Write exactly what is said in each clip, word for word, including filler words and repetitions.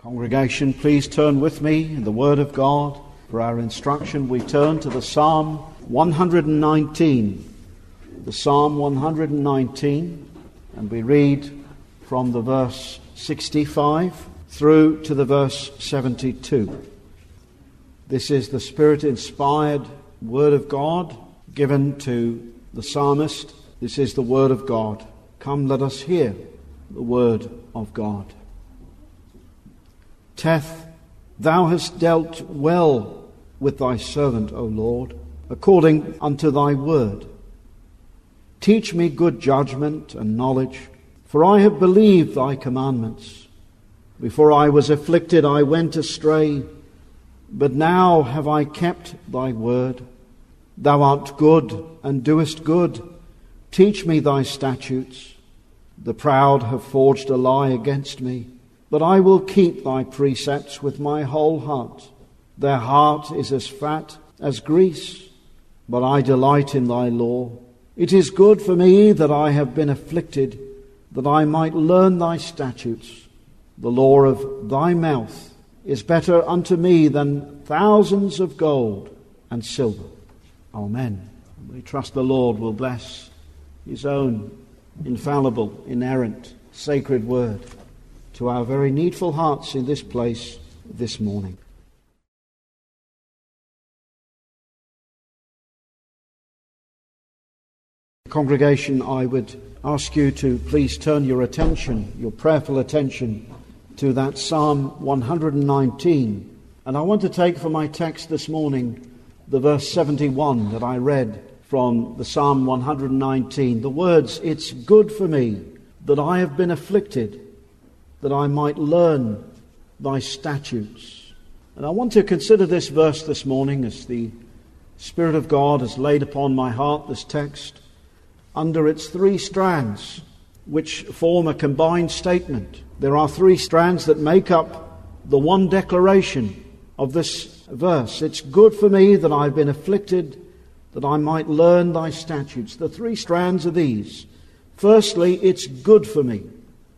Congregation, please turn with me in the Word of God. For our instruction, we turn to the Psalm one hundred nineteen. The Psalm one hundred nineteen, and we read from the verse sixty-five through to the verse seventy-two. This is the Spirit-inspired Word of God given to the psalmist. This is the Word of God. Come, let us hear the Word of God. Teth, thou hast dealt well with thy servant, O Lord, according unto thy word. Teach me good judgment and knowledge, for I have believed thy commandments. Before I was afflicted, I went astray, but now have I kept thy word. Thou art good and doest good. Teach me thy statutes. The proud have forged a lie against me, but I will keep thy precepts with my whole heart. Their heart is as fat as grease, but I delight in thy law. It is good for me that I have been afflicted, that I might learn thy statutes. The law of thy mouth is better unto me than thousands of gold and silver. Amen. We trust the Lord will bless his own infallible, inerrant, sacred word to our very needful hearts in this place this morning. Congregation, I would ask you to please turn your attention, your prayerful attention, to that Psalm one hundred nineteen. And I want to take for my text this morning the verse seventy-one that I read from the Psalm one hundred nineteen. The words, "It's good for me that I have been afflicted, that I might learn thy statutes." And I want to consider this verse this morning as the Spirit of God has laid upon my heart this text under its three strands, which form a combined statement. There are three strands that make up the one declaration of this verse. It's good for me that I've been afflicted, that I might learn thy statutes. The three strands are these. Firstly, it's good for me.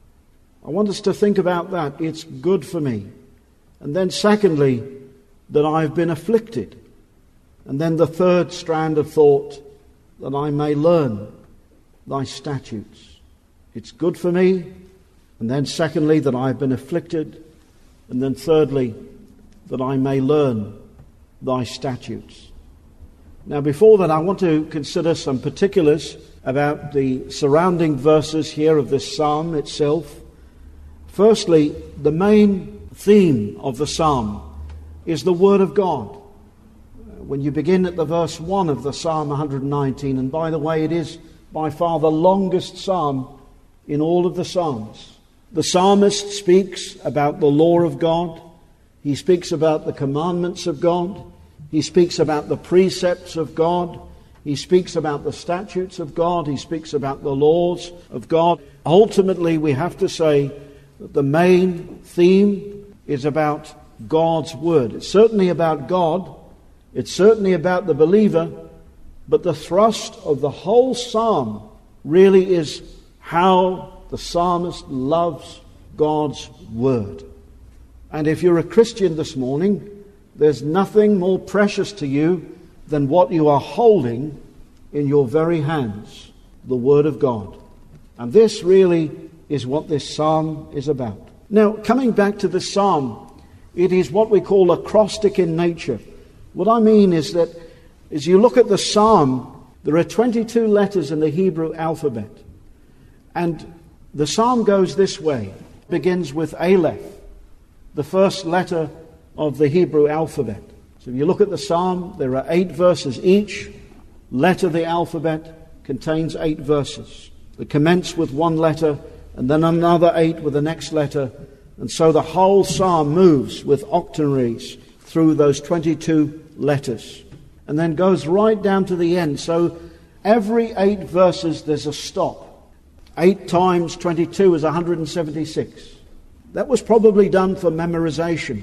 I want us to think about that. It's good for me. And then secondly, that I've been afflicted. And then the third strand of thought, that I may learn thy statutes. It's good for me. And then secondly, that I've been afflicted. And then thirdly, that I may learn thy statutes. Now before that, I want to consider some particulars about the surrounding verses here of this psalm itself. Firstly, the main theme of the psalm is the Word of God. When you begin at the verse one of the Psalm one hundred nineteen, and by the way, it is by far the longest psalm in all of the psalms. The psalmist speaks about the law of God. He speaks about the commandments of God. He speaks about the precepts of God. He speaks about the statutes of God. He speaks about the laws of God. Ultimately, we have to say that the main theme is about God's Word. It's certainly about God. It's certainly about the believer. But the thrust of the whole psalm really is how the psalmist loves God's Word. And if you're a Christian this morning, there's nothing more precious to you than what you are holding in your very hands, the Word of God. And this really is what this psalm is about. Now, coming back to the psalm, it is what we call acrostic in nature. What I mean is that as you look at the psalm, there are twenty-two letters in the Hebrew alphabet. And the psalm goes this way. It begins with Aleph, the first letter of the Hebrew alphabet. So if you look at the psalm, there are eight verses. Each letter of the alphabet contains eight verses. They commence with one letter, and then another eight with the next letter. And so the whole psalm moves with octanaries through those twenty-two letters, and then goes right down to the end. So every eight verses there's a stop. Eight times twenty-two is one hundred seventy-six. That was probably done for memorization.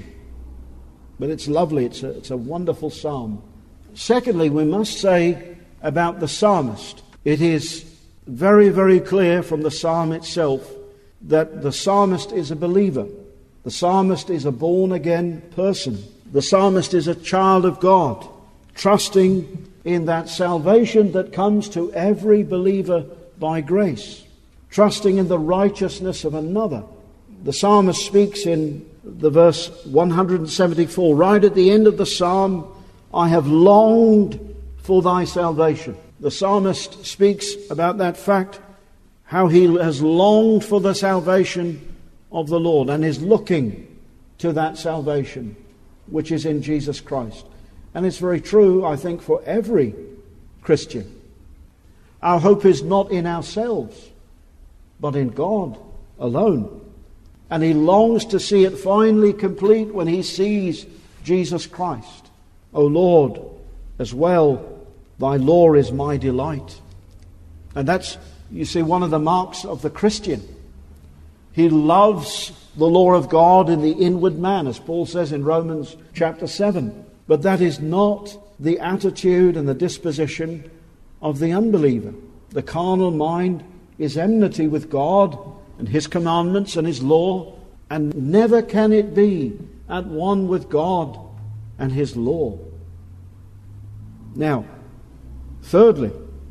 But it's lovely. It's a, it's a wonderful psalm. Secondly, we must say about the psalmist, it is very, very clear from the psalm itself that the psalmist is a believer. The psalmist is a born-again person. The psalmist is a child of God, trusting in that salvation that comes to every believer by grace, trusting in the righteousness of another. The psalmist speaks in the verse one seventy-four, right at the end of the psalm, I have longed for thy salvation. The psalmist speaks about that fact, how he has longed for the salvation of the Lord and is looking to that salvation which is in Jesus Christ. And it's very true, I think, for every Christian. Our hope is not in ourselves, but in God alone. And he longs to see it finally complete when he sees Jesus Christ. O Lord, as well, thy law is my delight. And that's, you see, one of the marks of the Christian. He loves the law of God in the inward man, as Paul says in Romans chapter seven. But that is not the attitude and the disposition of the unbeliever. The carnal mind is enmity with God and his commandments and his law, and never can it be at one with God and his law. Now, thirdly,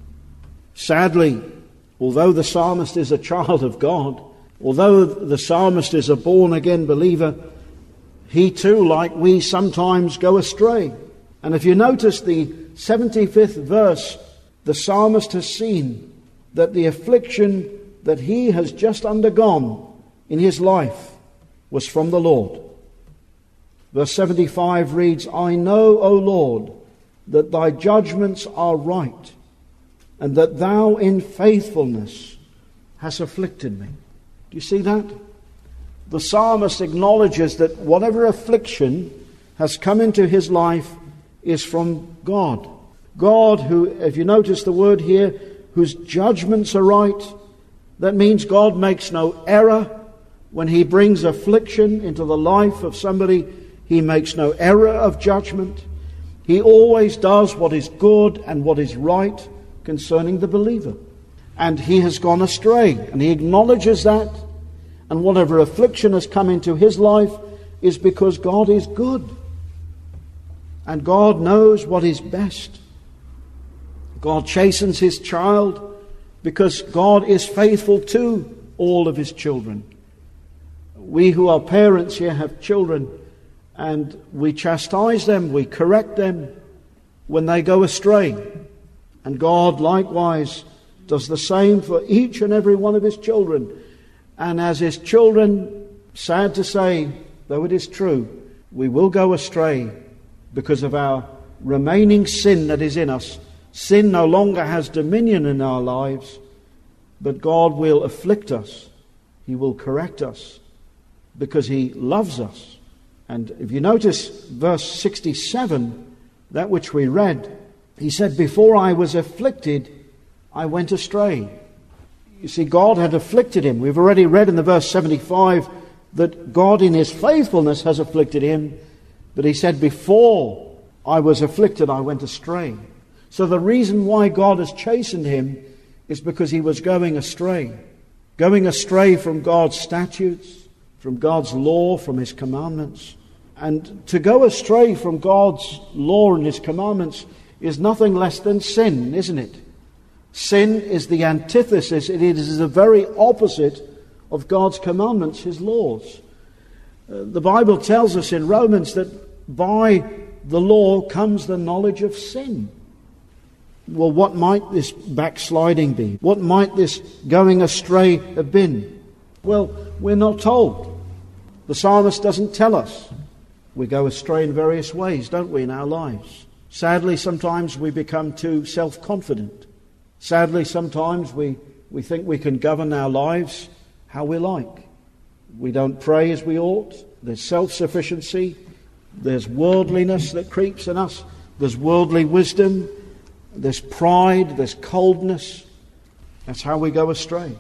sadly, although the psalmist is a child of God, although the psalmist is a born-again believer, he too, like we, sometimes go astray. And if you notice the seventy-fifth verse, the psalmist has seen that the affliction that he has just undergone in his life was from the Lord. Verse seventy-five reads, I know, O Lord, that thy judgments are right, and that thou in faithfulness hast afflicted me. Do you see that? The psalmist acknowledges that whatever affliction has come into his life is from God. God who, if you notice the word here, whose judgments are right, that means God makes no error. When he brings affliction into the life of somebody, he makes no error of judgment. He always does what is good and what is right concerning the believer. And he has gone astray, and he acknowledges that. And whatever affliction has come into his life is because God is good. And God knows what is best. God chastens his child because God is faithful to all of his children. We who are parents here have children, and we chastise them, we correct them when they go astray. And God likewise does the same for each and every one of his children. And as his children, sad to say, though it is true, we will go astray because of our remaining sin that is in us. Sin no longer has dominion in our lives, but God will afflict us. He will correct us because he loves us. And if you notice verse sixty-seven, that which we read, he said, before I was afflicted, I went astray. You see, God had afflicted him. We've already read in the verse seventy-five that God in his faithfulness has afflicted him. But he said, before I was afflicted, I went astray. So the reason why God has chastened him is because he was going astray. Going astray from God's statutes, from God's law, from his commandments. And to go astray from God's law and his commandments is nothing less than sin, isn't it? Sin is the antithesis. It is the very opposite of God's commandments, his laws. Uh, the Bible tells us in Romans that by the law comes the knowledge of sin. Well, what might this backsliding be? What might this going astray have been? Well, we're not told. The psalmist doesn't tell us. We go astray in various ways, don't we, in our lives? Sadly, sometimes we become too self-confident. Sadly, sometimes we, we think we can govern our lives how we like. We don't pray as we ought. There's self-sufficiency. There's worldliness that creeps in us. There's worldly wisdom. There's pride. There's coldness. That's how we go astray.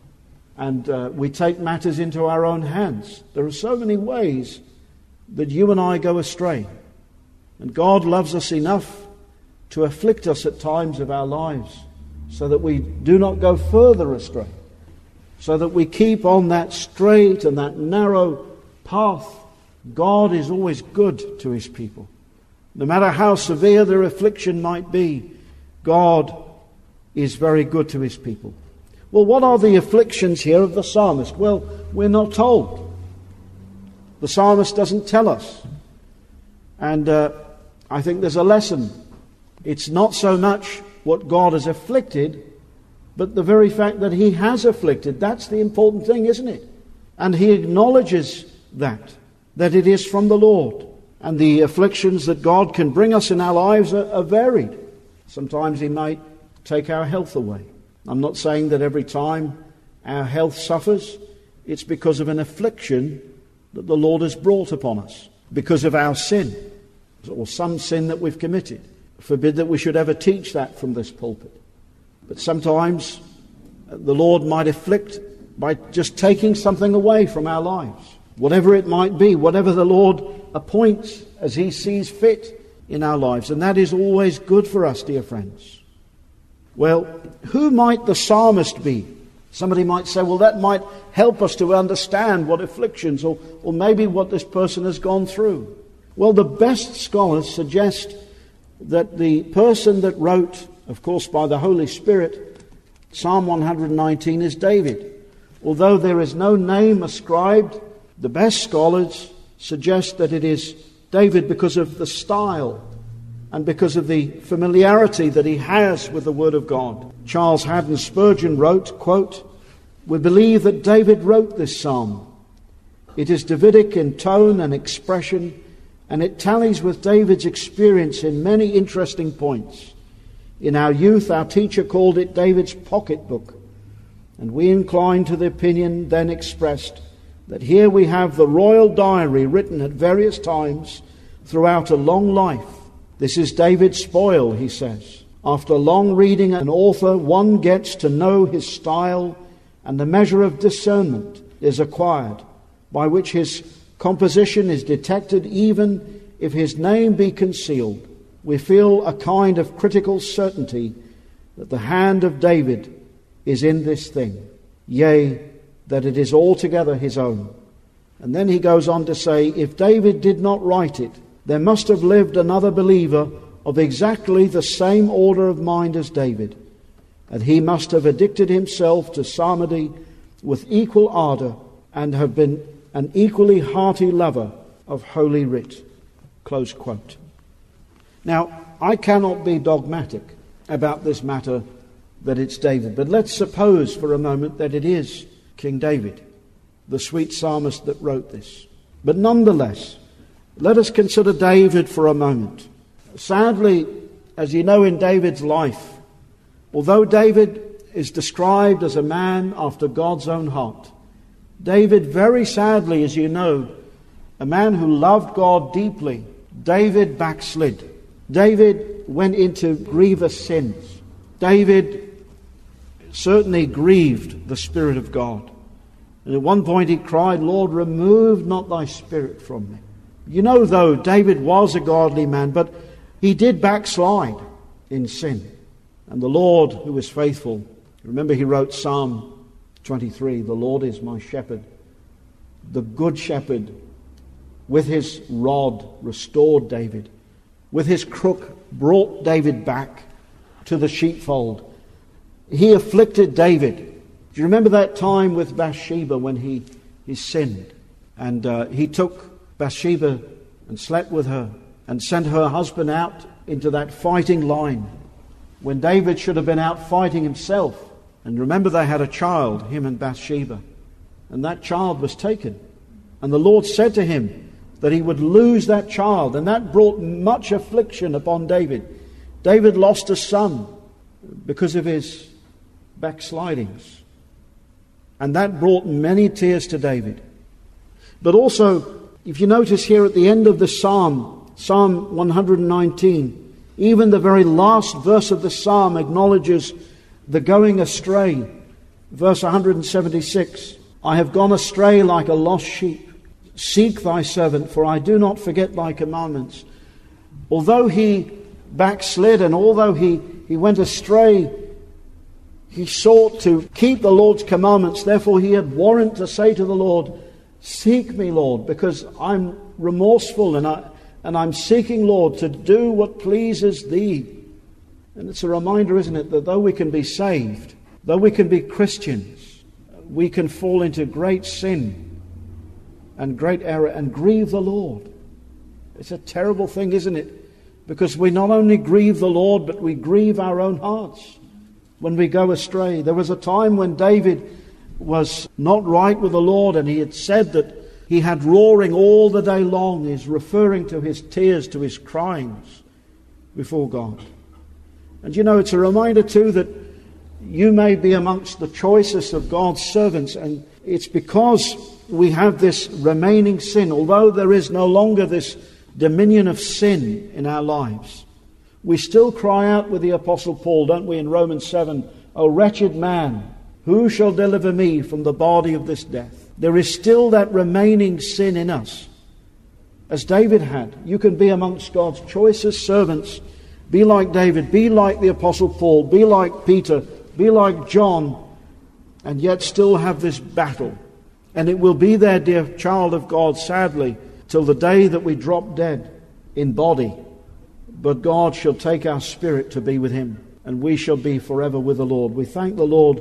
And uh, we take matters into our own hands. There are so many ways that you and I go astray. And God loves us enough to afflict us at times of our lives so that we do not go further astray, so that we keep on that straight and that narrow path, God is always good to his people. No matter how severe their affliction might be, God is very good to his people. Well, what are the afflictions here of the psalmist? Well, we're not told. The psalmist doesn't tell us. And uh, I think there's a lesson. It's not so much what God has afflicted, but the very fact that he has afflicted. That's the important thing, isn't it? And he acknowledges that, that it is from the Lord. And the afflictions that God can bring us in our lives are, are varied. Sometimes he might take our health away. I'm not saying that every time our health suffers, it's because of an affliction that the Lord has brought upon us, because of our sin, or some sin that we've committed. Forbid that we should ever teach that from this pulpit. But sometimes the Lord might afflict by just taking something away from our lives. Whatever it might be, whatever the Lord appoints as he sees fit in our lives. And that is always good for us, dear friends. Well, who might the psalmist be? Somebody might say, well, that might help us to understand what afflictions or, or maybe what this person has gone through. Well, the best scholars suggest that the person that wrote, of course by the Holy Spirit, Psalm one hundred nineteen is David. Although there is no name ascribed, the best scholars suggest that it is David because of the style and because of the familiarity that he has with the Word of God. Charles Haddon Spurgeon wrote, quote, "We believe that David wrote this psalm. It is Davidic in tone and expression, and it tallies with David's experience in many interesting points. In our youth, our teacher called it David's pocketbook, and we incline to the opinion then expressed that here we have the royal diary written at various times throughout a long life. This is David's spoil," he says. After long reading an author, one gets to know his style, and the measure of discernment is acquired, by which his composition is detected even if his name be concealed. We feel a kind of critical certainty that the hand of David is in this thing, yea, that it is altogether his own. And then he goes on to say, if David did not write it, there must have lived another believer of exactly the same order of mind as David, and he must have addicted himself to psalmody with equal ardour and have been an equally hearty lover of Holy Writ. Close quote. Now, I cannot be dogmatic about this matter that it's David, but let's suppose for a moment that it is King David, the sweet psalmist that wrote this. But nonetheless, let us consider David for a moment. Sadly, as you know in David's life, although David is described as a man after God's own heart, David, very sadly, as you know, a man who loved God deeply, David backslid. David went into grievous sins. David certainly grieved the Spirit of God. And at one point he cried, Lord, remove not thy Spirit from me. You know, though, David was a godly man, but he did backslide in sin. And the Lord, who is faithful, remember he wrote Psalm twenty-three, the Lord is my shepherd. The good shepherd, with his rod, restored David. With his crook, brought David back to the sheepfold. He afflicted David. Do you remember that time with Bathsheba when he, he sinned? And uh, he took Bathsheba and slept with her and sent her husband out into that fighting line when David should have been out fighting himself. And remember, they had a child, him and Bathsheba, and that child was taken. And the Lord said to him that he would lose that child, and that brought much affliction upon David. David lost a son because of his backslidings, and that brought many tears to David. But also, if you notice here at the end of the psalm, Psalm one hundred nineteen, even the very last verse of the psalm acknowledges the going astray. Verse one hundred seventy-six, I have gone astray like a lost sheep. Seek thy servant, for I do not forget thy commandments. Although he backslid and although he, he went astray, he sought to keep the Lord's commandments. Therefore he had warrant to say to the Lord, Seek me, Lord, because I'm remorseful and, I, and I'm seeking, Lord, to do what pleases Thee. And it's a reminder, isn't it, that though we can be saved, though we can be Christians, we can fall into great sin and great error and grieve the Lord. It's a terrible thing, isn't it? Because we not only grieve the Lord, but we grieve our own hearts when we go astray. There was a time when David was not right with the Lord, and he had said that he had roaring all the day long. He's referring to his tears, to his cryings before God. And you know, it's a reminder too that you may be amongst the choicest of God's servants, and it's because we have this remaining sin, although there is no longer this dominion of sin in our lives. We still cry out with the Apostle Paul, don't we, in Romans seven, "O wretched man, who shall deliver me from the body of this death?" There is still that remaining sin in us, as David had. You can be amongst God's choicest servants. Be like David, be like the Apostle Paul, be like Peter, be like John, and yet still have this battle. And it will be there, dear child of God, sadly, till the day that we drop dead in body. But God shall take our spirit to be with Him, and we shall be forever with the Lord. We thank the Lord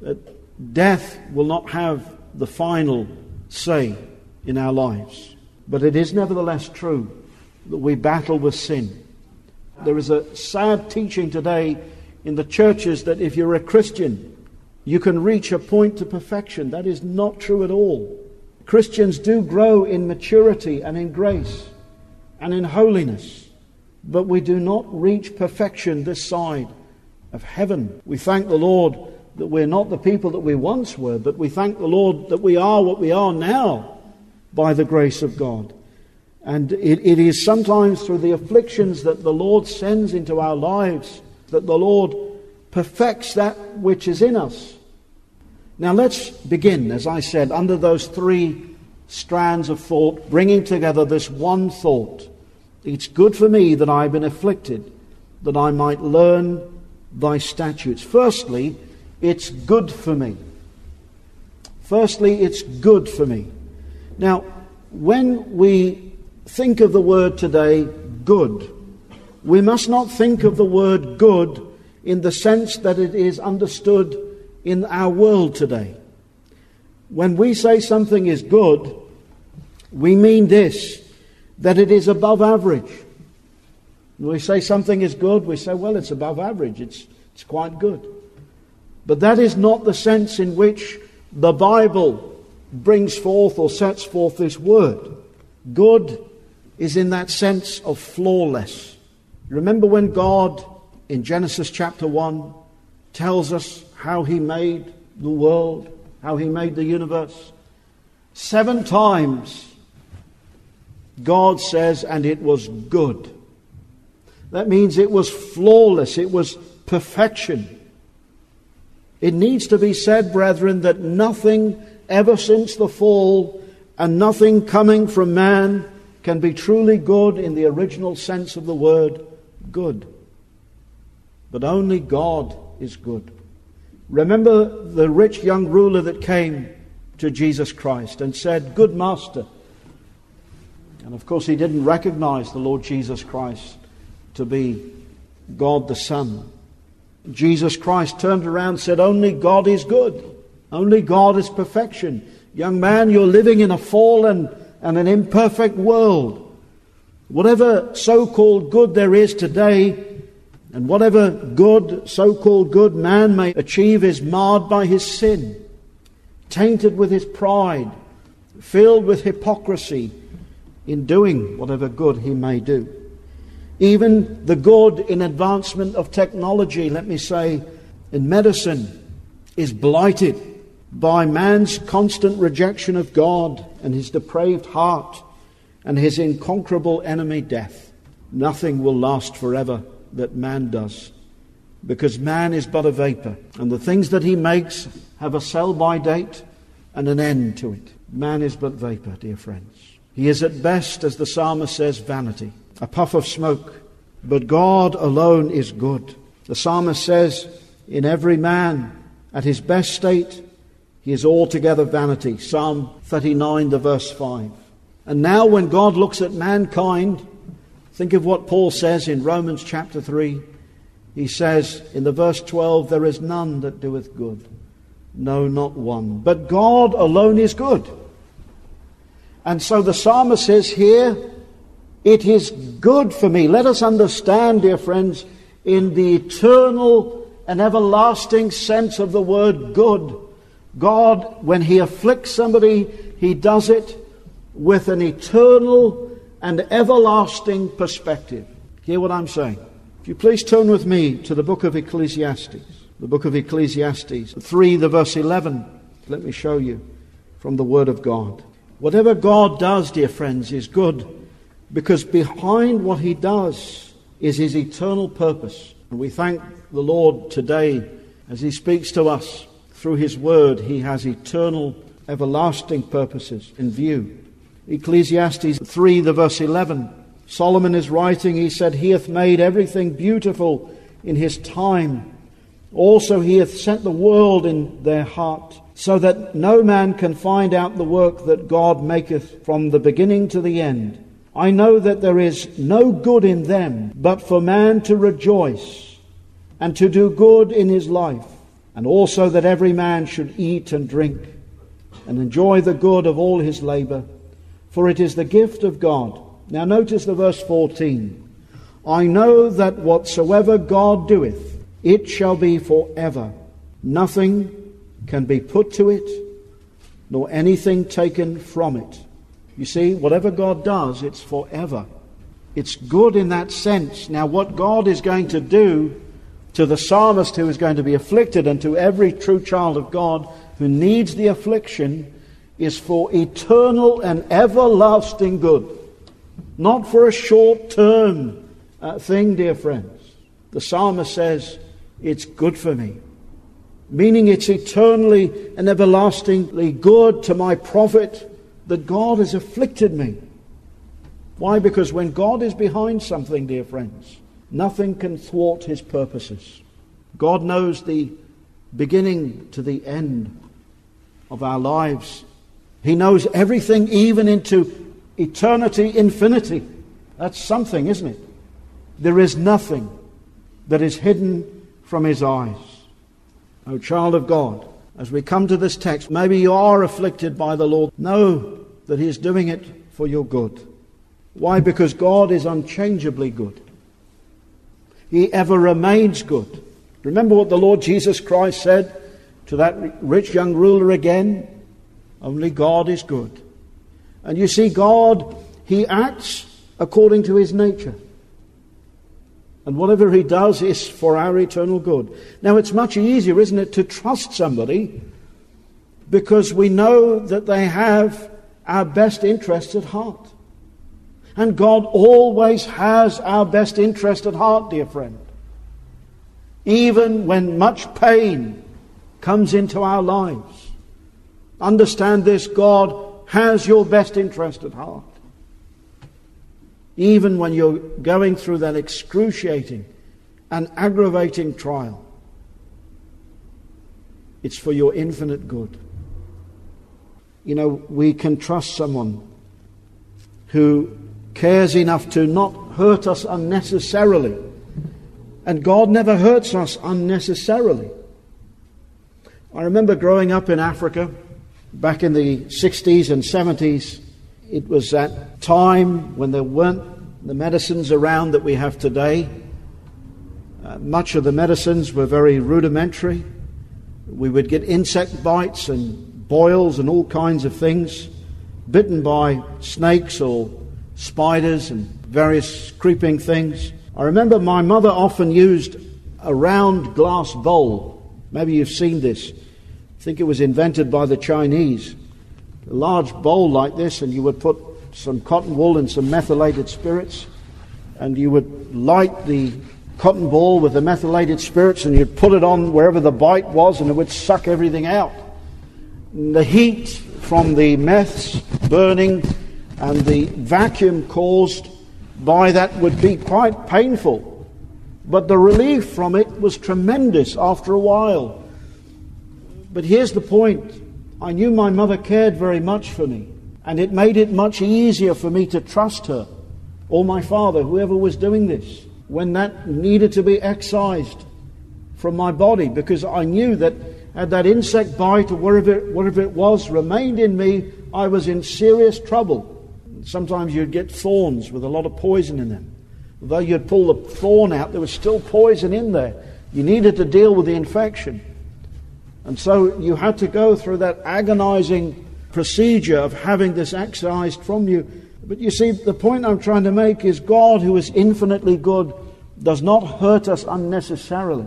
that death will not have the final say in our lives. But it is nevertheless true that we battle with sin. There is a sad teaching today in the churches that if you're a Christian, you can reach a point to perfection. That is not true at all. Christians do grow in maturity and in grace and in holiness, but we do not reach perfection this side of heaven. We thank the Lord that we're not the people that we once were, but we thank the Lord that we are what we are now by the grace of God. And it, it is sometimes through the afflictions that the Lord sends into our lives that the Lord perfects that which is in us. Now let's begin, as I said, under those three strands of thought, bringing together this one thought. It's good for me that I have been afflicted, that I might learn Thy statutes. Firstly, it's good for me. Firstly, it's good for me. Now, when we think of the word today, good, we must not think of the word good in the sense that it is understood in our world today. When we say something is good, we mean this, that it is above average. When we say something is good, we say, well, it's above average, it's, it's quite good. But that is not the sense in which the Bible brings forth or sets forth this word. Good is in that sense of flawless. Remember when God, in Genesis chapter one, tells us how He made the world, how He made the universe? Seven times God says, and it was good. That means it was flawless, it was perfection. It needs to be said, brethren, that nothing ever since the fall and nothing coming from man can be truly good in the original sense of the word good. But only God is good. Remember the rich young ruler that came to Jesus Christ and said, "Good Master." And of course he didn't recognize the Lord Jesus Christ to be God the Son. Jesus Christ turned around and said, "Only God is good. Only God is perfection. Young man, you're living in a fallen and an imperfect world. Whatever so-called good there is today, and whatever good, so-called good man may achieve is marred by his sin, tainted with his pride, filled with hypocrisy in doing whatever good he may do. Even the good in advancement of technology, let me say, in medicine, is blighted by man's constant rejection of God and his depraved heart and his inconquerable enemy, death. Nothing will last forever that man does, because man is but a vapor, and the things that he makes have a sell-by date and an end to it. Man is but vapor, dear friends. He is at best, as the psalmist says, vanity, a puff of smoke. But God alone is good. The psalmist says, in every man at his best state He is altogether vanity. Psalm thirty-nine, the verse five. And now when God looks at mankind, think of what Paul says in Romans chapter three. He says in the verse twelve, there is none that doeth good. No, not one. But God alone is good. And so the psalmist says here, it is good for me. Let us understand, dear friends, in the eternal and everlasting sense of the word good. God, when He afflicts somebody, He does it with an eternal and everlasting perspective. Hear what I'm saying? If you please turn with me to the book of Ecclesiastes. The book of Ecclesiastes three, the verse eleven. Let me show you from the Word of God. Whatever God does, dear friends, is good, because behind what He does is His eternal purpose. And we thank the Lord today as He speaks to us through His Word. He has eternal, everlasting purposes in view. Ecclesiastes three, the verse eleven. Solomon is writing, he said, He hath made everything beautiful in His time. Also He hath set the world in their heart, so that no man can find out the work that God maketh from the beginning to the end. I know that there is no good in them, but for man to rejoice and to do good in his life, and also that every man should eat and drink and enjoy the good of all his labour, for it is the gift of God. Now notice the verse fourteen. I know that whatsoever God doeth, it shall be forever. Nothing can be put to it, nor anything taken from it. You see, whatever God does, it's forever. It's good in that sense. Now, what God is going to do to the psalmist who is going to be afflicted, and to every true child of God who needs the affliction, is for eternal and everlasting good. Not for a short-term uh, thing, dear friends. The psalmist says, it's good for me. Meaning it's eternally and everlastingly good to my profit that God has afflicted me. Why? Because when God is behind something, dear friends, nothing can thwart His purposes. God knows the beginning to the end of our lives. He knows everything, even into eternity, infinity. That's something, isn't it? There is nothing that is hidden from His eyes. O child of God, as we come to this text, maybe you are afflicted by the Lord. Know that He is doing it for your good. Why? Because God is unchangeably good. He ever remains good. Remember what the Lord Jesus Christ said to that rich young ruler again? Only God is good. And you see, God, He acts according to His nature. And whatever He does is for our eternal good. Now, it's much easier, isn't it, to trust somebody because we know that they have our best interests at heart. And God always has our best interest at heart, dear friend. Even when much pain comes into our lives. Understand this, God has your best interest at heart. Even when you're going through that excruciating and aggravating trial, it's for your infinite good. You know, we can trust someone who cares enough to not hurt us unnecessarily. And God never hurts us unnecessarily. I remember growing up in Africa back in the sixties and seventies. It was that time when there weren't the medicines around that we have today. Uh, much of the medicines were very rudimentary. We would get insect bites and boils and all kinds of things, bitten by snakes or spiders and various creeping things. I remember my mother often used a round glass bowl. Maybe you've seen this. I think it was invented by the Chinese. A large bowl like this, and you would put some cotton wool and some methylated spirits, and you would light the cotton ball with the methylated spirits, and you'd put it on wherever the bite was, and it would suck everything out. And the heat from the meths burning and the vacuum caused by that would be quite painful, but the relief from it was tremendous after a while. But here's the point. I knew my mother cared very much for me, and it made it much easier for me to trust her, or my father, whoever was doing this, when that needed to be excised from my body, because I knew that had that insect bite or wherever, wherever it was remained in me, I was in serious trouble. Sometimes you'd get thorns with a lot of poison in them. Although you'd pull the thorn out, there was still poison in there. You needed to deal with the infection. And so you had to go through that agonizing procedure of having this excised from you. But you see, the point I'm trying to make is God, who is infinitely good, does not hurt us unnecessarily.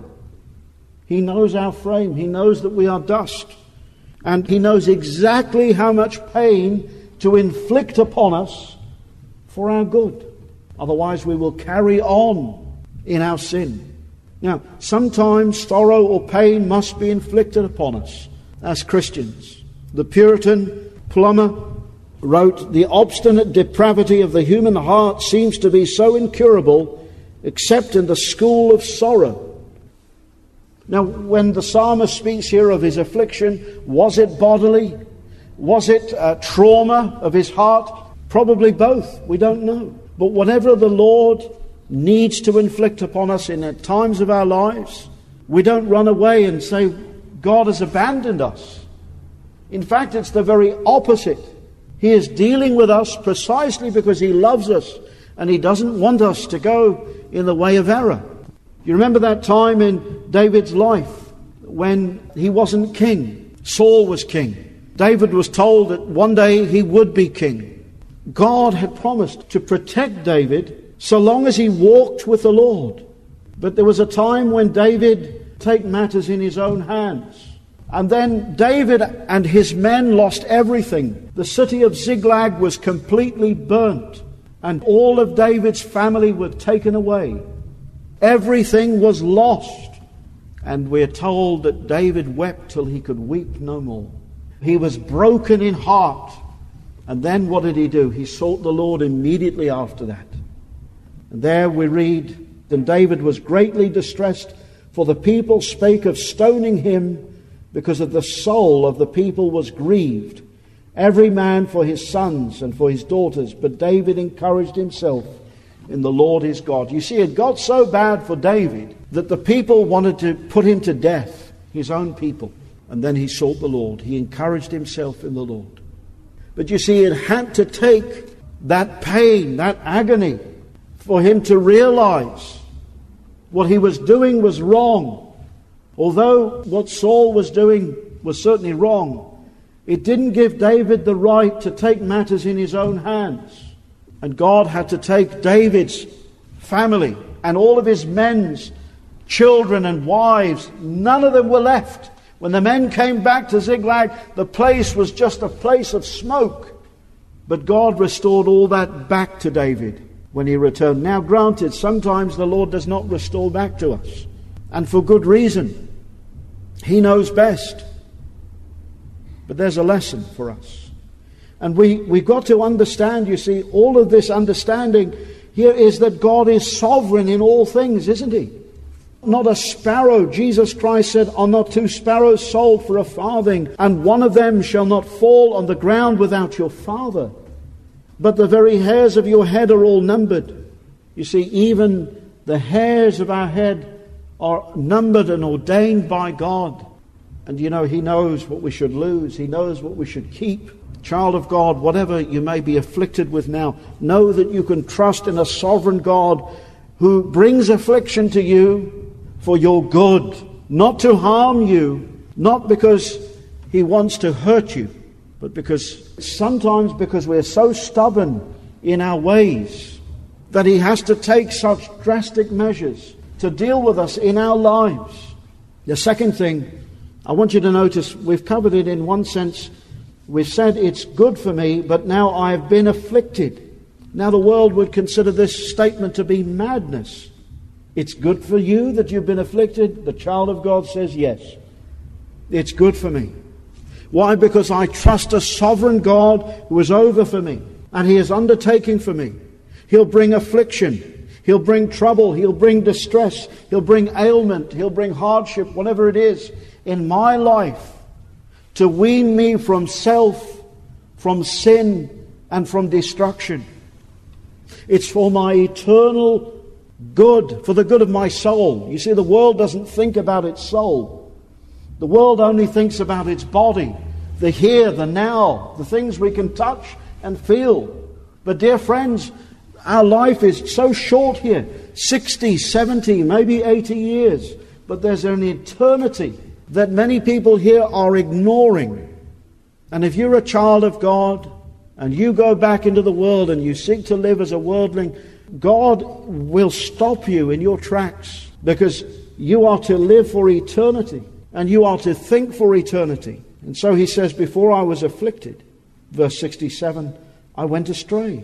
He knows our frame. He knows that we are dust. And He knows exactly how much pain to inflict upon us for our good. Otherwise we will carry on in our sin. Now, sometimes sorrow or pain must be inflicted upon us as Christians. The Puritan Plummer wrote, "The obstinate depravity of the human heart seems to be so incurable, except in the school of sorrow." Now, when the psalmist speaks here of his affliction, was it bodily? Was it a trauma of his heart? Probably both. We don't know. But whatever the Lord needs to inflict upon us in the times of our lives, we don't run away and say, God has abandoned us. In fact, it's the very opposite. He is dealing with us precisely because He loves us and He doesn't want us to go in the way of error. You remember that time in David's life when he wasn't king. Saul was king. David was told that one day he would be king. God had promised to protect David so long as he walked with the Lord. But there was a time when David took matters in his own hands. And then David and his men lost everything. The city of Ziklag was completely burnt, and all of David's family were taken away. Everything was lost. And we're told that David wept till he could weep no more. He was broken in heart. And then what did he do? He sought the Lord immediately after that. And there we read, "Then David was greatly distressed, for the people spake of stoning him, because of the soul of the people was grieved, every man for his sons and for his daughters. But David encouraged himself in the Lord his God." You see, it got so bad for David that the people wanted to put him to death, his own people. And then he sought the Lord. He encouraged himself in the Lord. But you see, it had to take that pain, that agony, for him to realize what he was doing was wrong. Although what Saul was doing was certainly wrong, it didn't give David the right to take matters in his own hands. And God had to take David's family and all of his men's children and wives. None of them were left. When the men came back to Ziklag, the place was just a place of smoke. But God restored all that back to David when he returned. Now granted, sometimes the Lord does not restore back to us. And for good reason. He knows best. But there's a lesson for us. And we, we've got to understand, you see, all of this understanding here is that God is sovereign in all things, isn't He? Not a sparrow. Jesus Christ said, "Are not two sparrows sold for a farthing, and one of them shall not fall on the ground without your Father? But the very hairs of your head are all numbered." You see, even the hairs of our head are numbered and ordained by God. And you know, He knows what we should lose. He knows what we should keep. Child of God, whatever you may be afflicted with now, know that you can trust in a sovereign God who brings affliction to you for your good, not to harm you, not because He wants to hurt you, but because sometimes because we're so stubborn in our ways that He has to take such drastic measures to deal with us in our lives. The second thing I want you to notice, we've covered it in one sense. We've said it's good for me, but now I have been afflicted. Now the world would consider this statement to be madness. It's good for you that you've been afflicted? The child of God says yes. It's good for me. Why? Because I trust a sovereign God who is over for me, and He is undertaking for me. He'll bring affliction. He'll bring trouble. He'll bring distress. He'll bring ailment. He'll bring hardship, whatever it is, in my life, to wean me from self, from sin, and from destruction. It's for my eternal good, for the good of my soul. You see, the world doesn't think about its soul. The world only thinks about its body, the here, the now, the things we can touch and feel. But dear friends, our life is so short here, sixty, seventy, maybe eighty years. But there's an eternity that many people here are ignoring. And if you're a child of God and you go back into the world and you seek to live as a worldling, God will stop you in your tracks, because you are to live for eternity and you are to think for eternity. And so he says, before I was afflicted, verse sixty-seven, I went astray.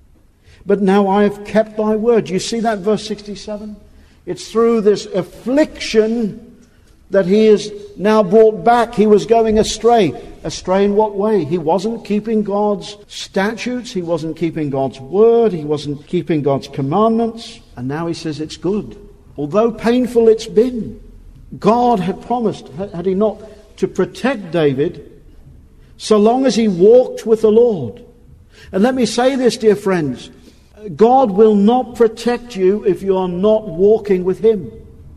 But now I have kept thy word. You see that, verse sixty-seven? It's through this affliction that he is now brought back. He was going astray. Astray in what way? He wasn't keeping God's statutes. He wasn't keeping God's word. He wasn't keeping God's commandments. And now he says it's good. Although painful it's been. God had promised, had he not, to protect David so long as he walked with the Lord. And let me say this, dear friends. God will not protect you if you are not walking with him.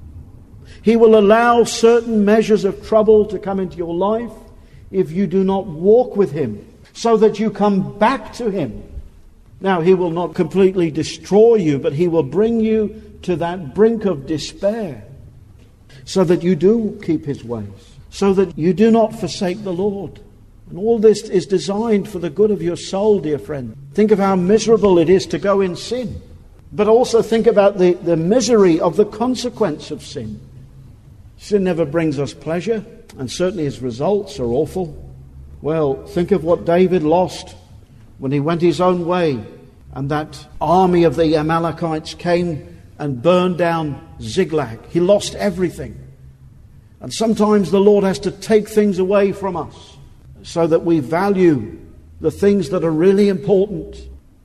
He will allow certain measures of trouble to come into your life if you do not walk with him, so that you come back to him. Now, he will not completely destroy you, but he will bring you to that brink of despair, so that you do keep his ways, so that you do not forsake the Lord. And all this is designed for the good of your soul, dear friend. Think of how miserable it is to go in sin, but also think about the, the misery of the consequence of sin. Sin never brings us pleasure, and certainly its results are awful. Well, think of what David lost when he went his own way, and that army of the Amalekites came and burned down Ziklag. He lost everything. And sometimes the Lord has to take things away from us so that we value the things that are really important.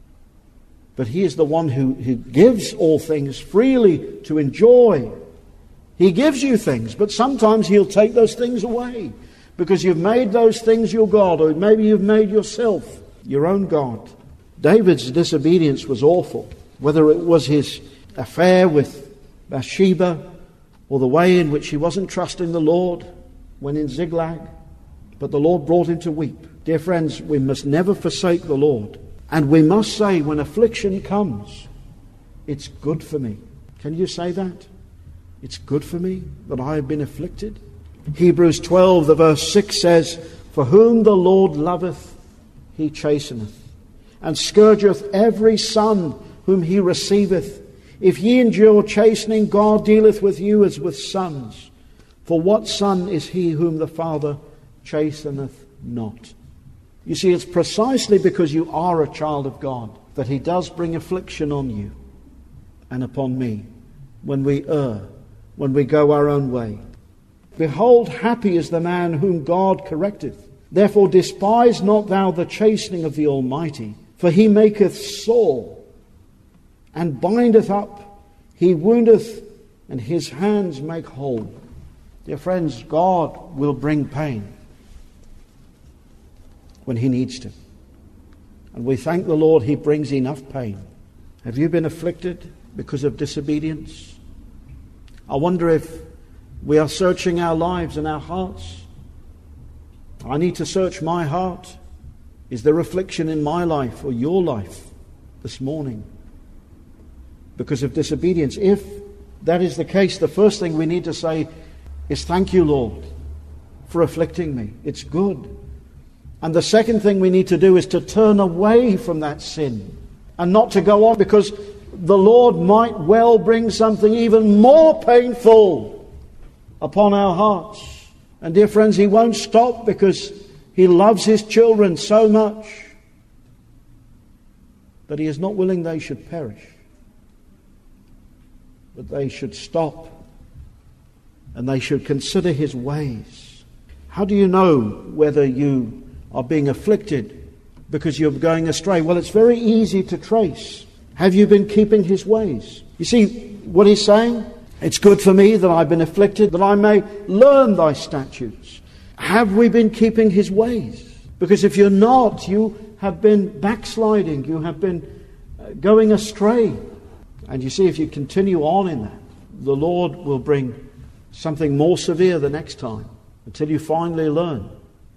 But he is the one who, who gives all things freely to enjoy. He gives you things, but sometimes he'll take those things away because you've made those things your God, or maybe you've made yourself your own God. David's disobedience was awful, whether it was his affair with Bathsheba or the way in which he wasn't trusting the Lord when in Ziklag, but the Lord brought him to weep. Dear friends, we must never forsake the Lord, and we must say when affliction comes, it's good for me. Can you say that? It's good for me that I have been afflicted. Hebrews twelve, the verse six says, for whom the Lord loveth, he chasteneth, and scourgeth every son whom he receiveth. If ye endure chastening, God dealeth with you as with sons. For what son is he whom the Father chasteneth not? You see, it's precisely because you are a child of God that he does bring affliction on you and upon me when we err, when we go our own way. Behold, happy is the man whom God correcteth. Therefore despise not thou the chastening of the Almighty, for he maketh sore, and bindeth up, he woundeth, and his hands make whole. Dear friends, God will bring pain when he needs to. And we thank the Lord he brings enough pain. Have you been afflicted because of disobedience? I wonder if we are searching our lives and our hearts. I need to search my heart. Is there affliction in my life or your life this morning because of disobedience? If that is the case, the first thing we need to say is, thank you, Lord, for afflicting me. It's good. And the second thing we need to do is to turn away from that sin and not to go on, because the Lord might well bring something even more painful upon our hearts. And dear friends, he won't stop because he loves his children so much that he is not willing they should perish, but they should stop and they should consider his ways. How do you know whether you are being afflicted because you're going astray? Well, it's very easy to trace. Have you been keeping his ways? You see what he's saying? It's good for me that I've been afflicted, that I may learn thy statutes. Have we been keeping his ways? Because if you're not, you have been backsliding, you have been going astray. And you see, if you continue on in that, the Lord will bring something more severe the next time, until you finally learn.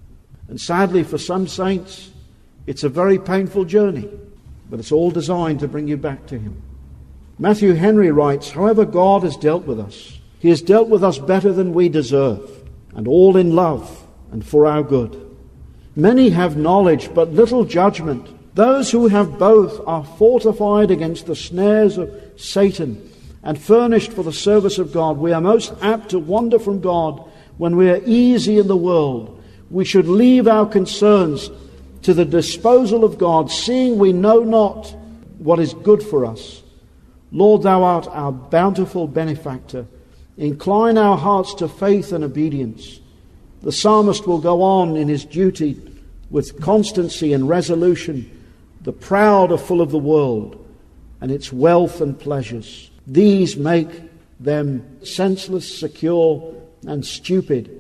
And sadly, for some saints, it's a very painful journey, but it's all designed to bring you back to him. Matthew Henry writes, however God has dealt with us, he has dealt with us better than we deserve, and all in love and for our good. Many have knowledge, but little judgment. Those who have both are fortified against the snares of Satan and furnished for the service of God. We are most apt to wander from God when we are easy in the world. We should leave our concerns to the disposal of God, seeing we know not what is good for us. Lord, thou art our bountiful benefactor. Incline our hearts to faith and obedience. The psalmist will go on in his duty with constancy and resolution. The proud are full of the world and its wealth and pleasures. These make them senseless, secure, and stupid.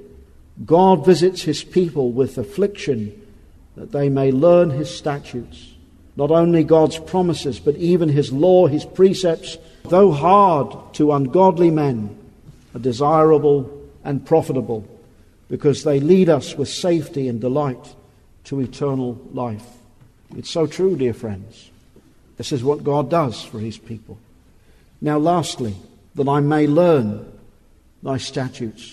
God visits his people with affliction that they may learn his statutes. Not only God's promises, but even his law, his precepts, though hard to ungodly men, are desirable and profitable, because they lead us with safety and delight to eternal life. It's so true, dear friends. This is what God does for his people. Now, lastly, that I may learn thy statutes.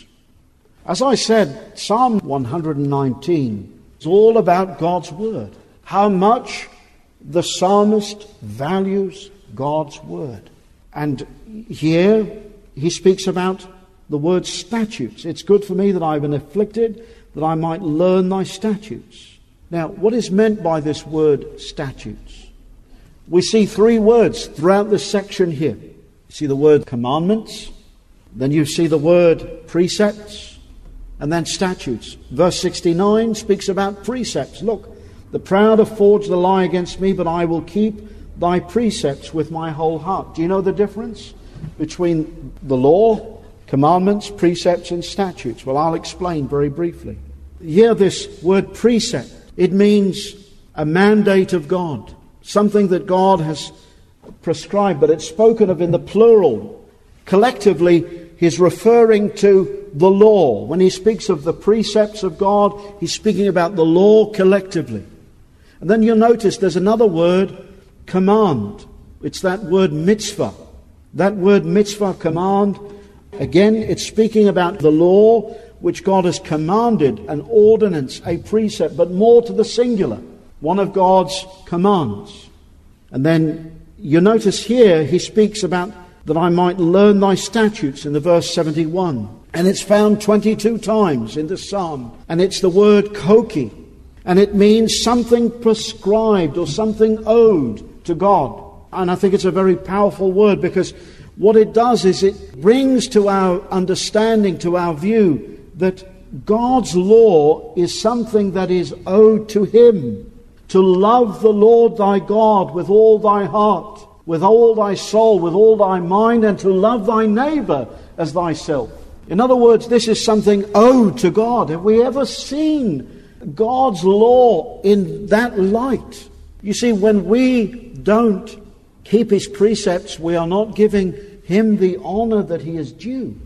As I said, Psalm one hundred nineteen is all about God's word. How much the psalmist values God's word. And here he speaks about the word statutes. It's good for me that I've been afflicted, that I might learn thy statutes. Now, what is meant by this word statutes? We see three words throughout this section here. You see the word commandments, then you see the word precepts, and then statutes. Verse sixty-nine speaks about precepts. Look, the proud have forged a lie against me, but I will keep thy precepts with my whole heart. Do you know the difference between the law, commandments, precepts, and statutes? Well, I'll explain very briefly. Here, this word precept, it means a mandate of God, something that God has prescribed, but it's spoken of in the plural. Collectively, he's referring to the law. When he speaks of the precepts of God, he's speaking about the law collectively. And then you'll notice there's another word, command. It's that word mitzvah. That word mitzvah, command, again, it's speaking about the law which God has commanded, an ordinance, a precept, but more to the singular, one of God's commands. And then you notice here he speaks about that I might learn thy statutes in the verse seventy-one. And it's found twenty-two times in this psalm. And it's the word koki. And it means something prescribed or something owed to God. And I think it's a very powerful word, because what it does is it brings to our understanding, to our view, that God's law is something that is owed to him. To love the Lord thy God with all thy heart, with all thy soul, with all thy mind, and to love thy neighbor as thyself. In other words, this is something owed to God. Have we ever seen God's law in that light? You see, when we don't keep his precepts, we are not giving him the honor that he is due.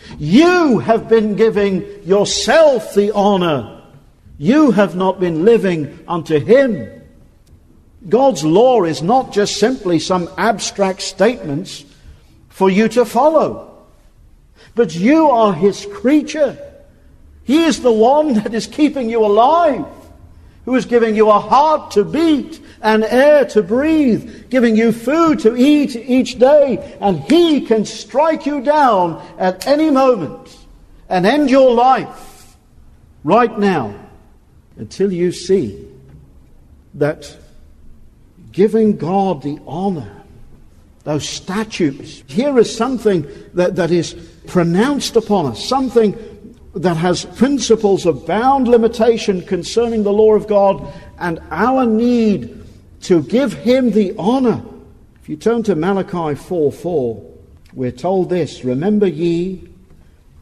You have been giving yourself the honor. You have not been living unto him. God's law is not just simply some abstract statements for you to follow, but you are his creature. He is the one that is keeping you alive, who is giving you a heart to beat and air to breathe, giving you food to eat each day, and he can strike you down at any moment and end your life right now, until you see that giving God the honor, those statutes, here is something that, that is pronounced upon us, something that has principles of bound limitation concerning the law of God and our need to give him the honor. If you turn to Malachi four four, we're told this: remember ye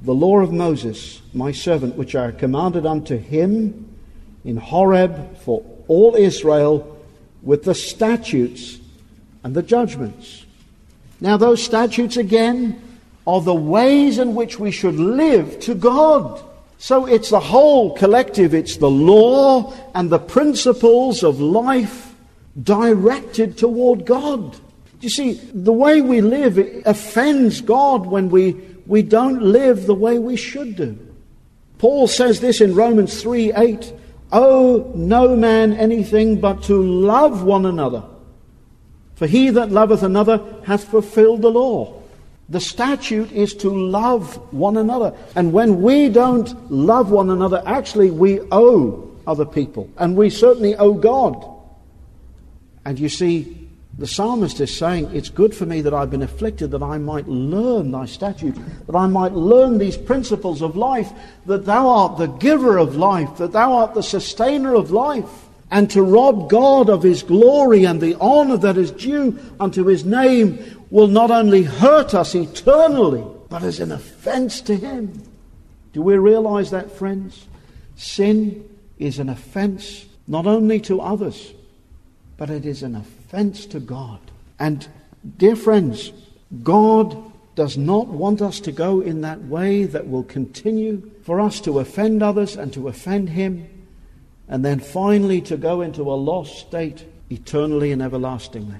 the law of Moses, my servant, which I commanded unto him in Horeb for all Israel, with the statutes and the judgments. Now those statutes again are the ways in which we should live to God. So it's the whole collective, it's the law and the principles of life directed toward God. You see, the way we live offends God when we, we don't live the way we should do. Paul says this in Romans three eight, owe no man anything but to love one another. For he that loveth another hath fulfilled the law. The statute is to love one another. And when we don't love one another, actually we owe other people. And we certainly owe God. And you see, the psalmist is saying, it's good for me that I've been afflicted, that I might learn thy statutes, that I might learn these principles of life, that thou art the giver of life, that thou art the sustainer of life. And to rob God of his glory and the honor that is due unto his name will not only hurt us eternally, but is an offense to him. Do we realize that, friends? Sin is an offense not only to others, but it is an offense to God. And dear friends, God does not want us to go in that way that will continue for us to offend others and to offend him, and then finally to go into a lost state eternally and everlastingly.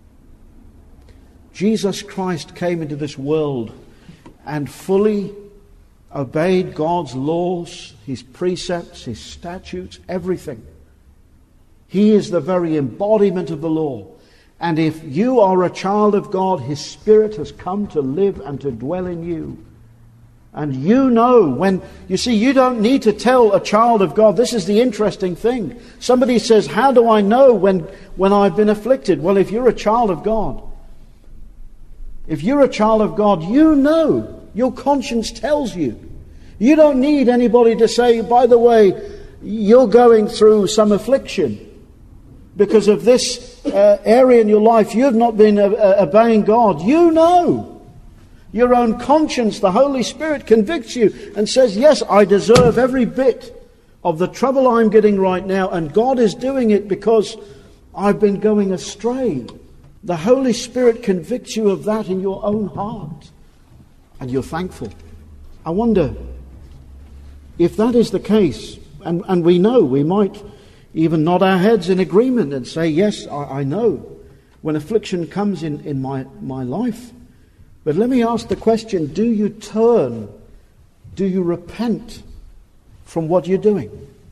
Jesus Christ came into this world and fully obeyed God's laws, his precepts, his statutes, everything. He is the very embodiment of the law. And if you are a child of God, his Spirit has come to live and to dwell in you. And you know when, you see, you don't need to tell a child of God. This is the interesting thing. Somebody says, how do I know when, when I've been afflicted? Well, if you're a child of God, if you're a child of God, you know. Your conscience tells you. You don't need anybody to say, by the way, you're going through some affliction because of this uh, area in your life. You've not been uh, obeying God. You know. Your own conscience, the Holy Spirit convicts you and says, yes, I deserve every bit of the trouble I'm getting right now, and God is doing it because I've been going astray. The Holy Spirit convicts you of that in your own heart, and you're thankful. I wonder if that is the case, and, and we know, we might even nod our heads in agreement and say, yes, I, I know when affliction comes in, in my, my life. But let me ask the question, do you turn, do you repent from what you're doing?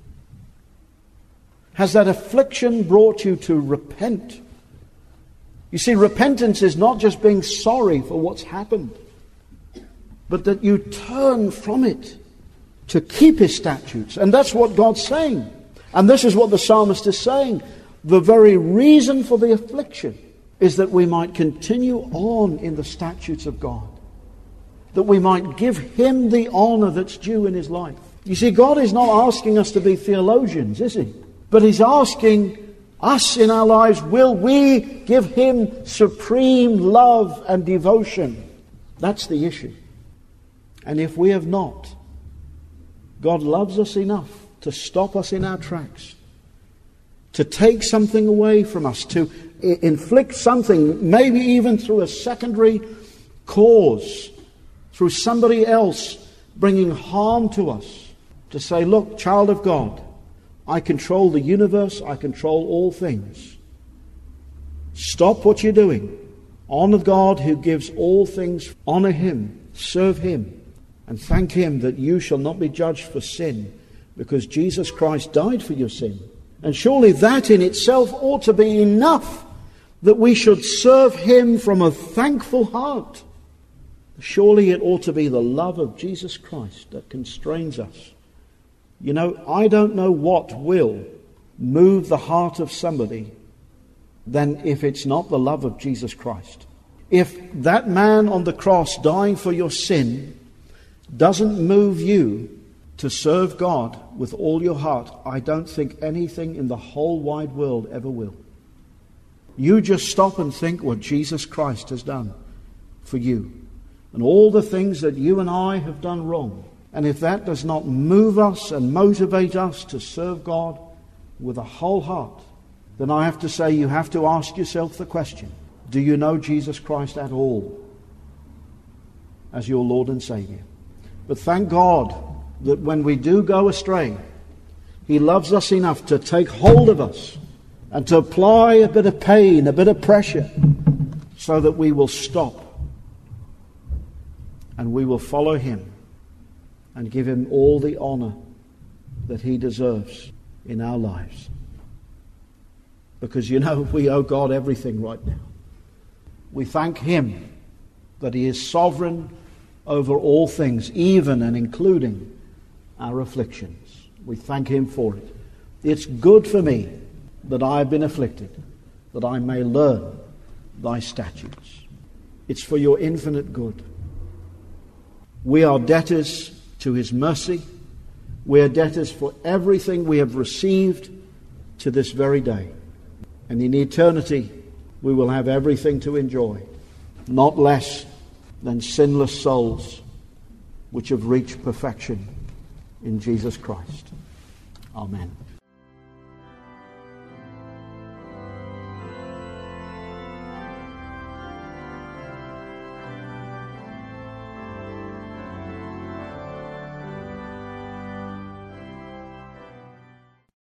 Has that affliction brought you to repent? You see, repentance is not just being sorry for what's happened, but that you turn from it to keep his statutes. And that's what God's saying. And this is what the psalmist is saying. The very reason for the affliction is that we might continue on in the statutes of God, that we might give him the honor that's due in his life. You see, God is not asking us to be theologians, is he? But he's asking us in our lives, will we give him supreme love and devotion? That's the issue. And if we have not, God loves us enough to stop us in our tracks, to take something away from us, to inflict something, maybe even through a secondary cause, through somebody else bringing harm to us, to say, look, child of God, I control the universe, I control all things. Stop what you're doing. Honor God who gives all things. Honor him, serve him, and thank him that you shall not be judged for sin, because Jesus Christ died for your sin. And surely that in itself ought to be enough that we should serve him from a thankful heart. Surely it ought to be the love of Jesus Christ that constrains us. You know, I don't know what will move the heart of somebody than if it's not the love of Jesus Christ. If that man on the cross dying for your sin doesn't move you to serve God with all your heart, I don't think anything in the whole wide world ever will. You just stop and think what Jesus Christ has done for you. and all the things that you and I have done wrong. And if that does not move us and motivate us to serve God with a whole heart, then I have to say you have to ask yourself the question, do you know Jesus Christ at all as your Lord and Savior? But thank God that when we do go astray, He loves us enough to take hold of us and to apply a bit of pain, a bit of pressure, so that we will stop and we will follow Him and give Him all the honor that He deserves in our lives. Because, you know, we owe God everything right now. We thank Him that He is sovereign over all things, even and including our afflictions. We thank Him for it. It's good for me that I have been afflicted, that I may learn Thy statutes. It's for your infinite good. We are debtors to His mercy. We are debtors for everything we have received to this very day. And in eternity, we will have everything to enjoy, not less than sinless souls which have reached perfection in Jesus Christ. Amen.